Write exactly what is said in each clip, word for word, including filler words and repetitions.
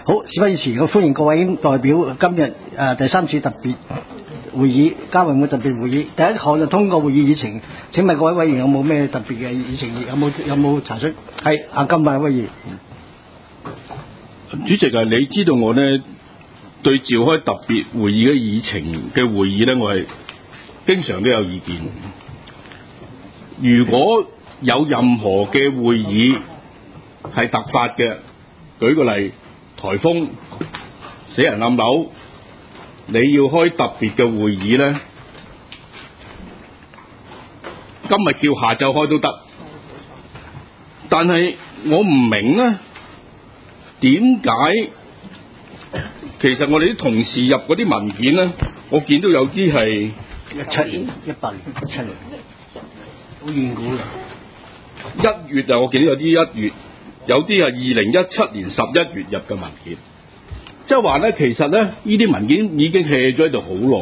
好，事不宜遲，我歡迎各位代表今日誒、呃、第三次特別會議，交運會特別會議。第一項就通過會議議程。請問各位委員有冇咩特別嘅議程？有冇有冇查詢？係阿金馬威議員。 主席啊，你知道我呢對召開特別會議嘅議程嘅會議呢，我係經常都有意見。如果有任何嘅會議係突發嘅，舉個例，颱風、死人冧樓，你要開特別嘅會議呢，今日叫下晝開都得。但係我唔明呢，點解其實我哋啲同事入嗰啲文件呢，我見到有啲係一七年、一八年、一七年，好遠古嘅。 一月啊，我見到有啲一月，有啲係二零一七年十一月入嘅文件，即係話咧，其實咧呢啲文件已經 hea 咗喺度好耐。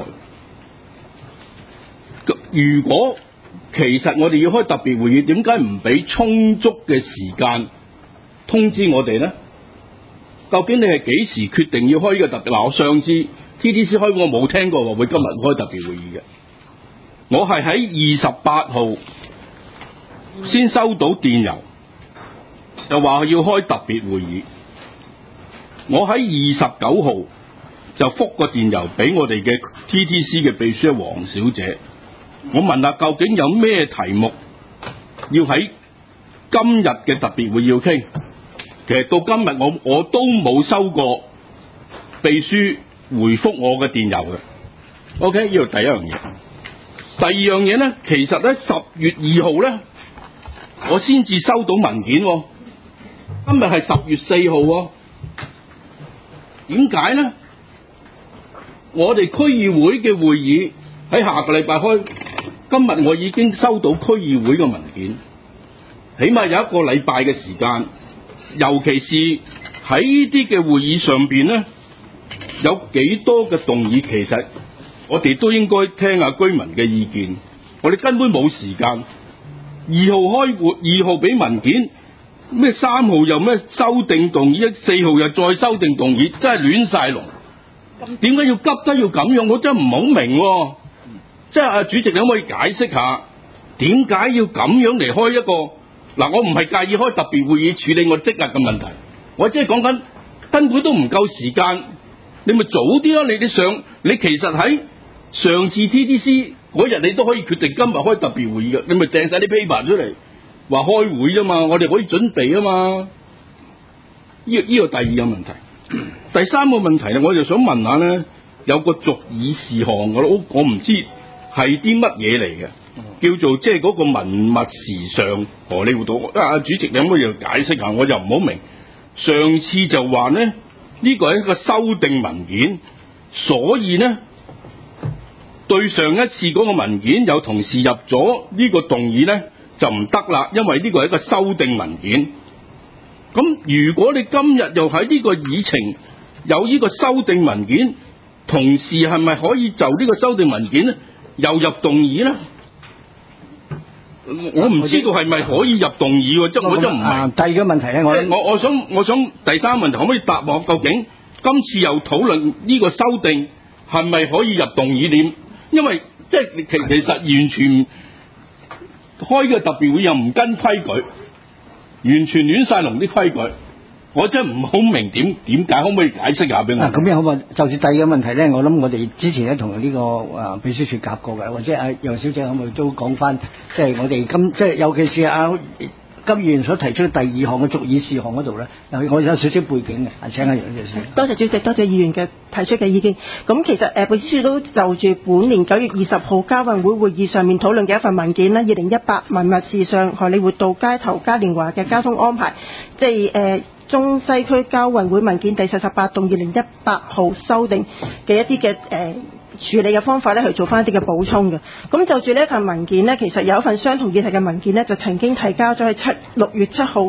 如果其實我哋要開特別會議，點解唔俾充足嘅時間通知我哋咧？究竟你係幾時決定要開呢個特別？嗱，我上次 T D C 開會我冇聽過話會今日開特別會議嘅，我係喺二十八號先收到電郵，就話要開特別會議。我喺二十九號就覆個電郵俾我哋嘅 T T C 嘅秘書黃小姐，我問下究竟有咩題目要喺今日嘅特別會議要傾。其實到今日我我都冇收過秘書回覆我嘅電郵嘅。OK， 呢度第一樣嘢。第二樣嘢咧，其實咧十月二號咧，我先至收到文件喎。今日係十月四號喎。點解咧？我哋區議會嘅會議喺下個禮拜開，今日我已經收到區議會嘅文件，起碼有一個禮拜嘅時間。尤其是喺呢啲嘅會議上邊咧，有幾多嘅動議，其實我哋都應該聽下居民嘅意見。我哋根本冇時間。二號開會，二號俾文件，咩三號又咩修訂動議，四號又再修訂動議，真係亂晒龍。點解要急得要咁樣？我真係唔好明喎。即係啊，主席，你可唔可以解釋下點解要咁樣嚟開一個？嗱，我唔係介意開特別會議處理我即日嘅問題，我只係講緊根本都唔夠時間，你咪早啲咯。你你上你其實喺上次 T D C 嗰日你都可以決定今日開特別會議嘅，你咪掟晒啲 paper 出嚟話開會啫嘛，我哋可以準備啊嘛。呢個呢個第二個問題，第三個問題咧，我就想問下咧，有個續議事項我都我唔知係啲乜嘢嚟嘅。叫做即係嗰個文物時尚荷里活道啊！主席，你可唔可以解釋下？我就唔好明。上次就話呢，呢個係一個修訂文件，所以呢對上一次嗰個文件有同事入咗呢個動議呢，就唔得啦，因為呢個係一個修訂文件。咁如果你今日又喺呢個議程有呢個修訂文件，同事係咪可以就呢個修訂文件呢又入動議呢？我唔知道係咪可以入動議喎，即係我真唔明。 第二個問題咧，我我我想我想第三個問題可唔可以答我？究竟今次又討論呢個修訂係咪可以入動議點？因為即係其其實完全開個特別會又唔跟規矩，完全亂晒龍啲規矩。我真係唔好明點點解，可唔可以解釋下俾我？ 啊，咁樣好嘛？就住第二個問題咧，我諗我哋之前咧同呢個啊秘書處夾過嘅，或者阿楊小姐可唔可以都講翻，即係我哋今即係尤其是阿金議員所提出第二項嘅續議事項嗰度咧，我有少少背景嘅，請阿楊小姐。 多謝主席，多謝議員嘅提出嘅意見。咁其實誒秘書處都就住本年九月二十號交運會會議上面討論嘅一份文件啦，二零一八文物時尚荷里活道街頭嘉年華嘅交通安排，即係誒。呃中西區交運會文件第四十八棟二零一八號修訂嘅一啲嘅誒處理嘅方法咧，去做翻一啲嘅補充嘅。咁就住呢一份文件呢，其實有一份相同議題嘅文件呢，就曾經提交咗喺七六月七號嗰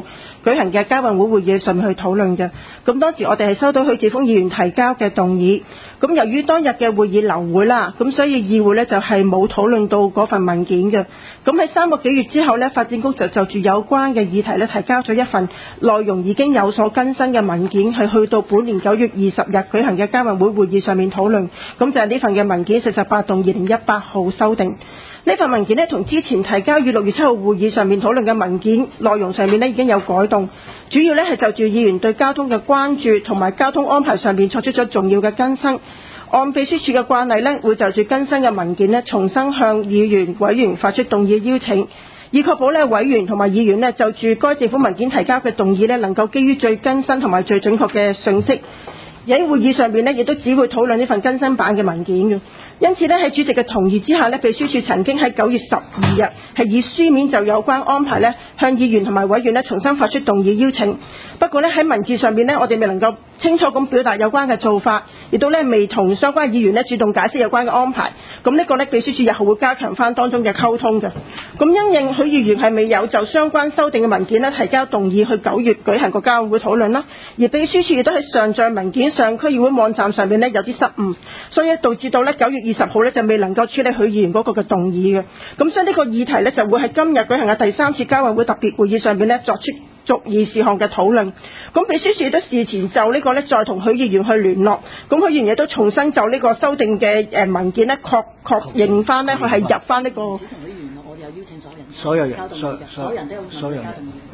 舉行嘅交運會會議上面去討論嘅。咁當時我哋係收到許智峯議員提交嘅動議，咁由於當日嘅會議流會啦，咁所以議會呢就係冇討論到嗰份文件嘅。咁喺三個幾月之後呢，發展局就就住有關嘅議題呢提交咗一份內容已經有所更新嘅文件，係去到本年九月二十日舉行嘅交運會會議上面討論。咁就係呢份嘅文件四十八動二零一八號修訂。呢份文件呢，同之前提交於六月七號會議上面討論嘅文件內容上面呢已經有改動，主要呢係就住議員對交通嘅關注同埋交通安排上面作出咗重要嘅更新。按秘書處嘅慣例呢，會就住更新嘅文件呢重新向議員委員發出動議邀請，以確保呢委員同埋議員呢就住該政府文件提交嘅動議呢能夠基於最更新同埋最準確嘅信息。喺會議上面呢，亦都只會討論呢份更新版嘅文件嘅。因此呢，喺主席嘅同意之下呢，秘書處曾經喺九月十二日係以書面就有關安排呢向議員同埋委員呢重新發出動議邀請。不過呢，喺文字上面呢，我哋未能夠清楚咁表達有關嘅做法，亦都呢未同相關議員呢主動解釋有關嘅安排。咁呢個呢，秘書處日後會加強翻當中嘅溝通嘅。咁因應許議員係未有就相關修訂嘅文件呢提交動議去九月舉行個交會討論啦，而秘書處亦都喺上載文件上區議會網站上面呢有啲失誤，所以導致到呢九月二十號呢就未能夠處理許議員嗰個嘅動議嘅。咁所以呢個議題呢就會喺今日舉行嘅第三次交運會特別會議上面呢作出逐議事項嘅討論。咁秘書處亦都事前就呢個呢再同許議員去聯絡，咁許議員亦都重新就呢個修訂嘅誒文件呢確確認翻呢佢係入翻呢個。同許議員，我哋有邀請所有人。所有人，所所有人都有所有人。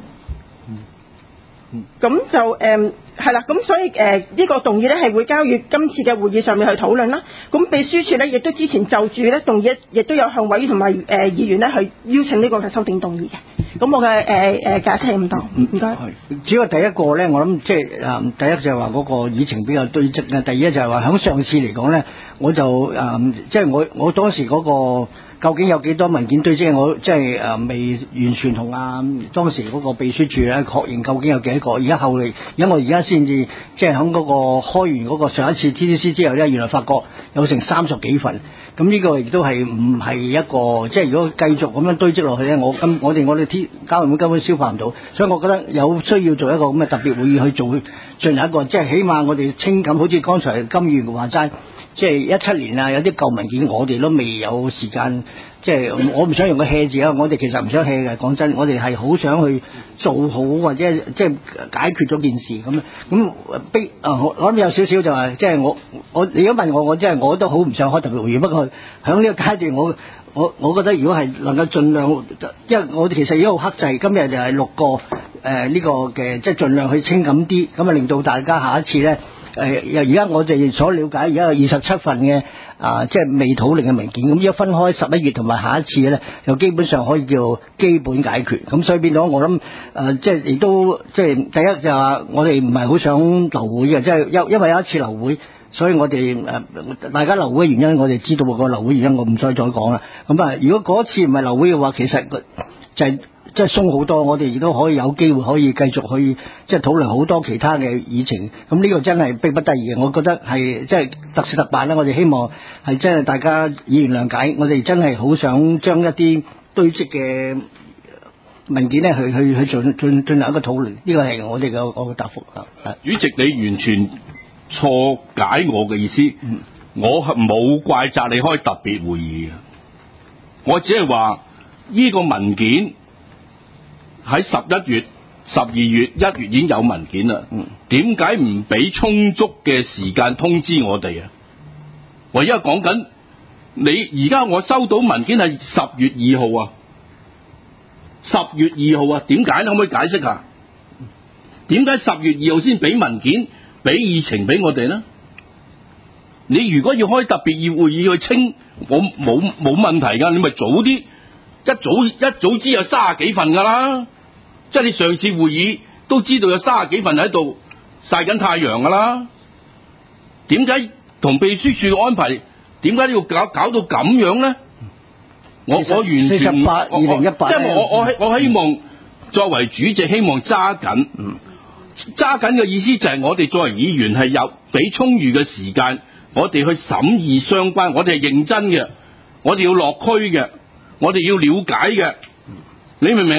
咁就誒係啦，咁所以誒呢、呃這個動議呢係會交予今次嘅會議上面去討論啦。咁秘書處呢亦都之前就住呢動議，亦都有向委員同埋誒議員呢去邀請呢個嘅修訂動議嘅。咁我嘅誒誒解釋係唔同，唔該。 只不過第一個呢，我諗即係誒第一就係話嗰個議程比較堆積啦。第二就係話響上次嚟講呢，我就誒即係我我當時嗰、那個。究竟有幾多文件堆積？我即係誒未完全同啊當時嗰個秘書處咧確認究竟有幾多個。而家後嚟，因為我而家先至即係喺嗰個開完嗰個上一次 T D C 之後咧，原來發覺有成三十幾份。咁呢個亦都係唔係一個即係如果繼續咁樣堆積落去咧，我今我哋我哋 T 交運會根本消化唔到，所以我覺得有需要做一個咁嘅特別會議去做進行一個即係起碼我哋清咁，好似剛才金議員話齋。即係一七年啊，有啲舊文件我哋都未有時間，即係我唔想用個 hea 字啊！我哋其實唔想 hea 嘅，講真，我哋係好想去做好或者即係解決咗件事咁咁逼啊！我諗有少少就係、是、即係我我你如果問我，我真係我都好唔想開特別會議，不過喺呢個階段我我我覺得如果係能夠盡量，因為我哋其實已經好克制，今日就係六個誒呢、呃這個嘅即係盡量去清咁啲，咁啊令到大家下一次咧。誒，而家我哋所了解，而家有二十七份嘅啊，即係未討論嘅文件，咁一分開十一月同埋下一次咧，就基本上可以叫基本解決。咁所以變咗我諗誒、呃，即係亦都即係第一就話我哋唔係好想流會嘅，即係因因為有一次流會，所以我哋誒、呃、大家流會嘅原因，我哋知道個流會原因，我唔再再講啦。咁啊，如果嗰次唔係流會嘅話，其實就係、是。即係鬆好多，我哋亦都可以有機會可以繼續去即係討論好多其他嘅議程。咁呢個真係逼不得已嘅，我覺得係即係特事特辦啦。我哋希望係真係大家議員諒解，我哋真係好想將一啲堆積嘅文件咧去去去進進進行一個討論。呢個係我哋嘅我嘅答覆啊。 主席，你完全錯解我嘅意思。嗯、我係冇怪責你開特別會議嘅，我只係話呢個文件。喺十一月、十二月、一月已經有文件啦。點解唔俾充足嘅時間通知我哋啊？我而家講緊你，而家我收到文件係十月二號啊，十月二號啊，點解？你可唔可以解釋下？點解十月二號先俾文件、俾議程俾我哋呢？你如果要開特別會議去清，我冇冇問題噶，你咪早啲，一早一早知有卅幾份噶啦。即係你上次會議都知道有卅幾份喺度曬緊太陽噶啦，點解同秘書處嘅安排，點解要搞搞到咁樣咧？我我完全四十八二零一八，即係我我我希望作為主席，希望揸緊，揸緊嘅意思就係我哋作為議員係有俾充裕嘅時間，我哋去審議相關，我哋係認真嘅，我哋要落區嘅，我哋要了解嘅，你明唔明啊？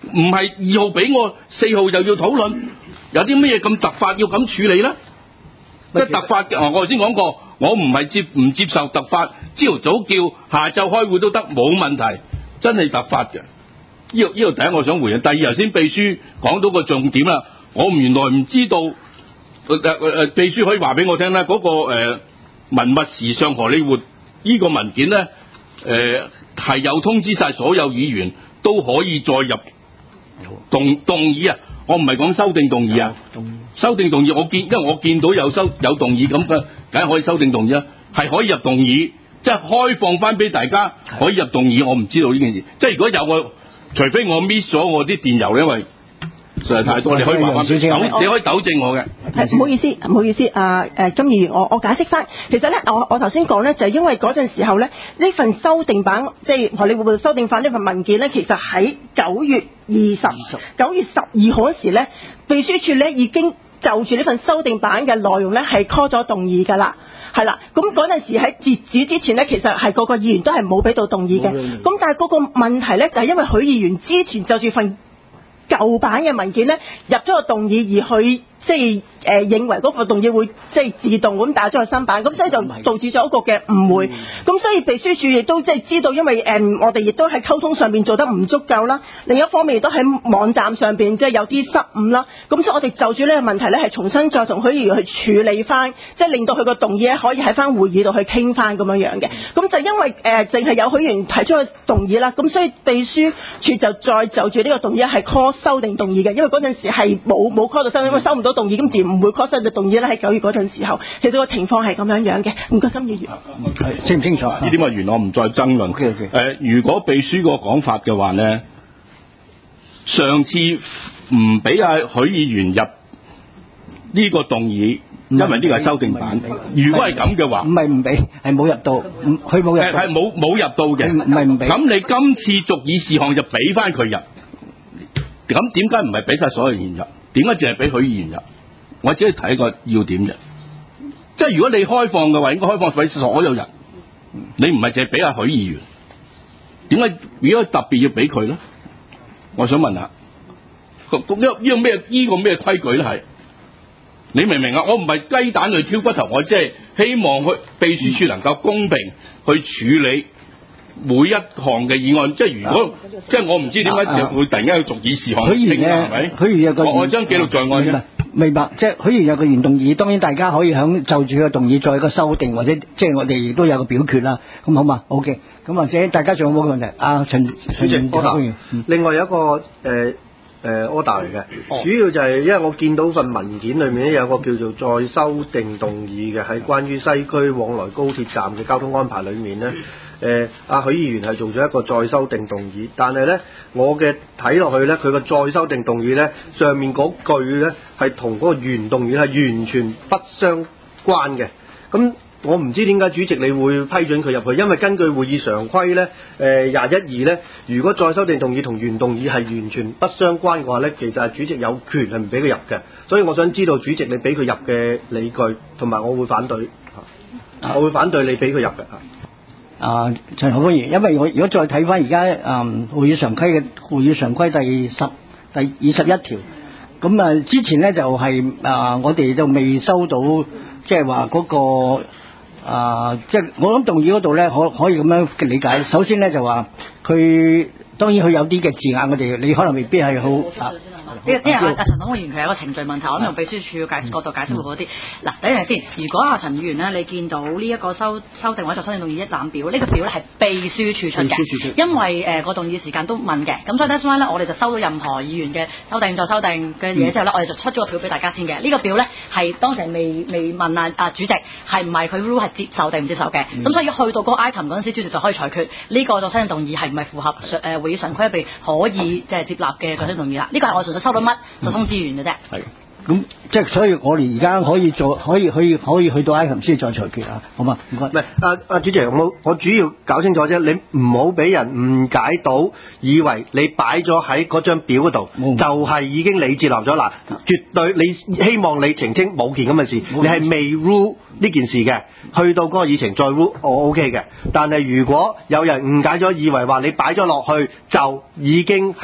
唔係二號俾我，四號又要討論，有啲咩咁突發要咁處理咧？即係突發嘅，我頭先講過，我唔係接唔接受突發，朝頭早叫，下晝開會都得，冇問題，真係突發嘅。呢度呢度第一我想回應，第二頭先秘書講到個重點啦，我原來唔知道，誒、呃、誒、呃、秘書可以話俾我聽咧，嗰、那個誒、呃、文物時尚荷里活呢個文件咧，誒、呃、係有通知晒所有議員都可以再入動動議啊，我唔係講修訂動議啊，修訂動議我見，因為我見到有修有動議咁嘅，梗係可以修訂動議啊，係可以入動議，即係開放翻俾大家可以入動議，我唔知道呢件事，即係如果有個。除非我 miss 咗我啲電郵，因為實在太多，你可以話翻，你可以糾正我嘅。 係唔好意思，唔好意思，啊誒金議員，我我解釋翻，其實咧，我我頭先講咧，就係、是、因為嗰陣時候咧，呢份修訂版，即係荷里活修訂版呢份文件咧，其實喺九月二十、九月十二號嗰時咧，秘書處咧已經就住呢份修訂版嘅內容咧，係 call 咗動議㗎啦。係啦，咁嗰陣時喺截止之前咧，其實係個個議員都係冇俾到動議嘅。咁但係嗰個問題咧，就係因為許議員之前就住份舊版嘅文件咧，入咗個動議，而佢即係誒認為嗰個動議會即係自動咁打咗個新版，咁所以就導致咗一個嘅誤會。咁所以秘書處亦都即係知道，因為誒我哋亦都喺溝通上邊做得唔足夠啦。另一方面亦都喺網站上邊即係有啲失誤啦。咁所以我哋就住呢個問題咧，係重新再同許議員去處理翻，即係令到佢個動議咧可以喺翻會議度去傾翻咁樣樣嘅。咁就因為誒淨係有許議員提出個動議啦，咁所以秘書處就再就住呢個動議係 call 修訂動議嘅，因為嗰陣時係冇冇 call 到修訂，因為收唔到動議，咁自然唔會 call 修訂動議咧。喺九月嗰陣時候，其實個情況係咁樣樣嘅。唔該，金議員， 清唔清楚？ 呢點啊，原來我唔再爭論。 Okay, okay. 呃、如果秘書個講法嘅話咧，上次唔俾阿許議員入呢個動議，因為呢個係修訂版。如果係咁嘅話， 唔係唔俾，係冇入到，佢冇入到， 係冇冇入到嘅。 唔係唔俾。咁你今次續議事項就俾翻佢入，咁點解唔係俾晒所有議員入？點解淨係俾許議員入？我只係睇個要點啫。即係如果你開放嘅話，應該開放俾所有人。你唔係淨係俾阿許議員，點解如果特別要俾佢咧？我想問下，呢呢個咩呢個咩規矩咧？係你明唔明啊？我唔係雞蛋去挑骨頭，我即係希望去秘書處能夠公平去處理每一項嘅議案。即係如果、啊、即係我唔知點解就會突然間去續議事項許議員咧，係咪？許議員有個我將記錄在案啫。 明白，即係許議員有個原動議，當然大家可以響就住個動議再一個修訂，或者即係我哋亦都有個表決啦。咁好嘛 ？OK，咁或者大家仲有冇問題？啊，陳陳主席 order， 另外有一個誒誒 order 嚟嘅，哦、主要就係因為我見到份文件裏面咧有個叫做再修訂動議嘅，喺關於西區往來高鐵站嘅交通安排裏面咧。誒阿、呃、許議員係做咗一個再修訂動議，但係咧我嘅睇落去咧，佢個再修訂動議咧上面嗰句咧係同嗰個原動議係完全不相關嘅。咁我唔知點解主席你會批准佢入去，因為根據會議常規咧，誒廿一二咧，如果再修訂動議同原動議係完全不相關嘅話咧，其實係主席有權係唔俾佢入嘅。所以我想知道主席你俾佢入嘅理據，同埋我會反對，我會反對你俾佢入嘅。 啊，陳學官員，因為我如果再睇翻而家誒會議常規嘅會議常規第十第二十一條，咁啊之前咧就係、是、啊我哋就未收到即係話嗰個啊即係我諗動議嗰度咧可可以咁樣嘅理解。首先咧就話佢當然佢有啲嘅字眼，我哋你可能未必係好啊。 呢個因為阿陳黨議員佢有一個程序問題，我諗用秘書處嘅解角度解釋會好啲。嗱、嗯，第一樣先，如果阿陳議員咧，你見到呢一個修修訂或者修訂動議一覽表，呢、這個表咧係秘書處出嘅，因為誒個、呃、動議時間都問嘅，咁所以 that's why 咧，我哋就收到任何議員嘅修訂再修訂嘅嘢之後咧，我哋就出咗個表俾大家先嘅。呢、這個表咧係當時未未問啊啊主席係唔係佢 rule 係接受定唔接受嘅，咁、嗯、所以去到嗰個 item 嗰陣時，主席就可以裁決呢個再修訂動議係唔係符合誒、呃、會議常規入邊可以即係接納嘅再修訂動議啦。呢、這個係我純粹收到乜就通知完嘅啫。係、 嗯，咁即係所以我哋而家可以做，可以可以可以去到 item 先再裁決啊，好嘛？唔該。唔係，阿阿主席，我我主要搞清楚啫，你唔好俾人誤解到，以為你擺咗喺嗰張表嗰度，嗯、就係已經你接納咗啦。絕對你希望你澄清冇件咁嘅事，你係未 rule 呢件事嘅，去到嗰個議程再 rule，我 OK 嘅。但係如果有人誤解咗，以為話你擺咗落去就已經係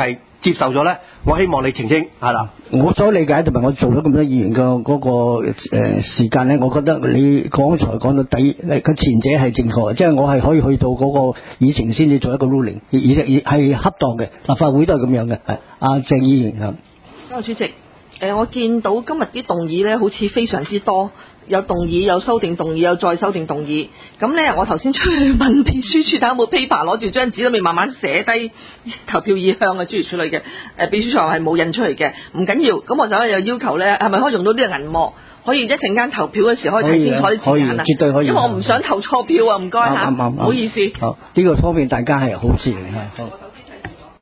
接受咗咧？我希望你澄清係啦。 我所理解同埋我做咗咁多議員嘅嗰個誒時間咧，我覺得你剛才講到底，佢前者係正確嘅，即係我係可以去到嗰個議程先至做一個 ruling，而而係恰當嘅。立法會都係咁樣嘅。係阿鄭議員啊， 多謝主席。誒、呃，我見到今日啲動議咧，好似非常之多。有動議，有修訂動議，有再修訂動議。咁咧，我頭先出去問秘書處睇有冇 paper，攞住張紙都未慢慢寫低投票意向啊，諸如此類嘅。誒，秘書處係冇印出嚟嘅，唔緊要。咁我就有要求咧，係咪可以用到呢個銀幕，可以一陣間投票嘅時候可以睇清楚啲字眼啊？ 絕對可以。 因為我唔想投錯票啊，唔該嚇，唔好意思。 好，呢個方面大家係好事嚟嘅。好。